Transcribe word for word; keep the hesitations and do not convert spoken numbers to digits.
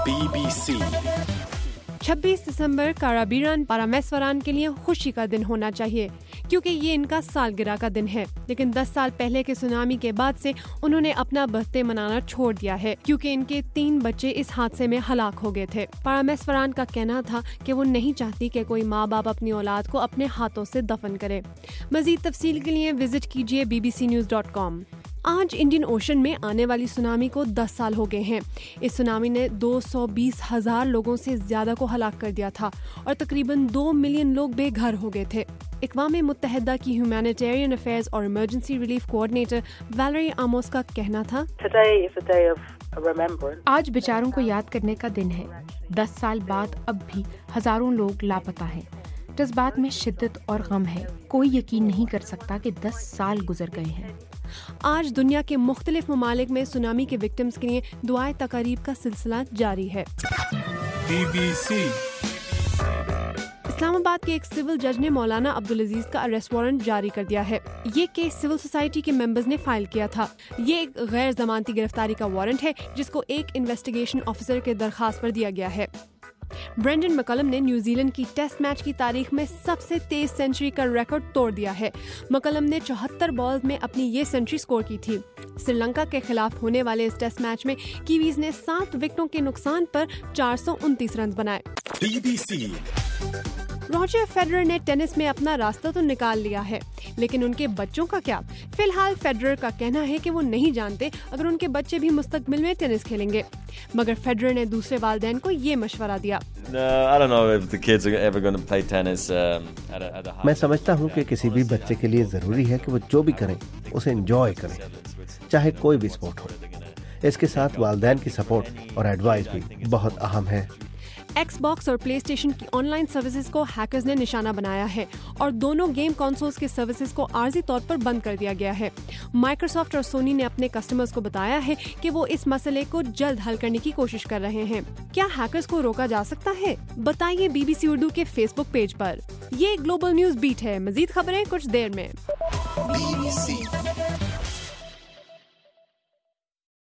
Be B سی چھبیس دسمبر کارابیران پارامسوران کے لیے خوشی کا دن ہونا چاہیے کیونکہ یہ ان کا سالگرہ کا دن ہے، لیکن دس سال پہلے کے سونامی کے بعد سے انہوں نے اپنا برتھ ڈے منانا چھوڑ دیا ہے کیونکہ ان کے تین بچے اس حادثے میں ہلاک ہو گئے تھے۔ پارامسوران کا کہنا تھا کہ وہ نہیں چاہتی کہ کوئی ماں باپ اپنی اولاد کو اپنے ہاتھوں سے دفن کرے۔ مزید تفصیل کے لیے وزٹ کیجیے B B C news dot com. آج انڈین اوشن میں آنے والی سونامی کو دس سال ہو گئے ہیں۔ اس سونامی نے دو سو بیس ہزار لوگوں سے زیادہ کو ہلاک کر دیا تھا اور تقریباً دو ملین لوگ بے گھر ہو گئے تھے۔ اقوام متحدہ کی ہیومینیٹیرین افیئرز اور emergency relief coordinator Valerie Amos کا کہنا تھا، آج بیچاروں کو یاد کرنے کا دن ہے۔ دس سال بعد اب بھی ہزاروں لوگ لاپتہ ہیں۔ جذبات میں شدت اور غم ہے۔ کوئی یقین نہیں کر سکتا کہ دس سال گزر گئے ہیں۔ آج دنیا کے مختلف ممالک میں سونامی کے وکٹمز کے لیے دعائے تقاریب کا سلسلہ جاری ہے۔ بی بی سی اسلام آباد کے ایک سول جج نے مولانا عبدالعزیز کا اریسٹ وارنٹ جاری کر دیا ہے۔ یہ کیس سول سوسائٹی کے ممبرز نے فائل کیا تھا۔ یہ ایک غیر ضمانتی گرفتاری کا وارنٹ ہے جس کو ایک انویسٹیگیشن آفیسر کے درخواست پر دیا گیا ہے۔ برینڈن مکلم نے نیوزی لینڈ کی ٹیسٹ میچ کی تاریخ میں سب سے تیز سینچری کا ریکارڈ توڑ دیا ہے۔ مکلم نے چوہتر بالز میں اپنی یہ سینچری سکور کی تھی۔ سری لنکا کے خلاف ہونے والے اس ٹیسٹ میچ میں کیویز نے سات وکٹوں کے نقصان پر چار سو انتیس رنز بنائے۔ B B C Roger Federer نے ٹینس میں اپنا راستہ تو نکال لیا ہے، لیکن ان کے بچوں کا کیا؟ فی الحال فیڈرر کا کہنا ہے کہ وہ نہیں جانتے اگر ان کے بچے بھی مستقبل میں ٹینس کھیلیں گے، مگر فیڈرر نے دوسرے والدین کو یہ مشورہ دیا۔ میں سمجھتا ہوں کہ کسی بھی بچے کے لیے ضروری ہے کہ وہ جو بھی کریں اسے انجوائے کریں، چاہے کوئی بھی سپورٹ ہو۔ اس کے ساتھ والدین کی سپورٹ اور ایڈوائز بھی بہت اہم ہے۔ ایکس باکس اور پلے اسٹیشن کی آن لائن سروسز کو ہیکرز نے نشانہ بنایا ہے اور دونوں گیم کنسولز کے سروسز کو عارضی طور پر بند کر دیا گیا ہے۔ مائیکروسافٹ اور سونی نے اپنے کسٹمرز کو بتایا ہے کہ وہ اس مسئلے کو جلد حل کرنے کی کوشش کر رہے ہیں۔ کیا ہیکرز کو روکا جا سکتا ہے؟ بتائیے بی بی سی اردو کے فیس بک پیج پر۔ یہ گلوبل نیوز بیٹ ہے، مزید خبریں کچھ دیر میں۔ Be B C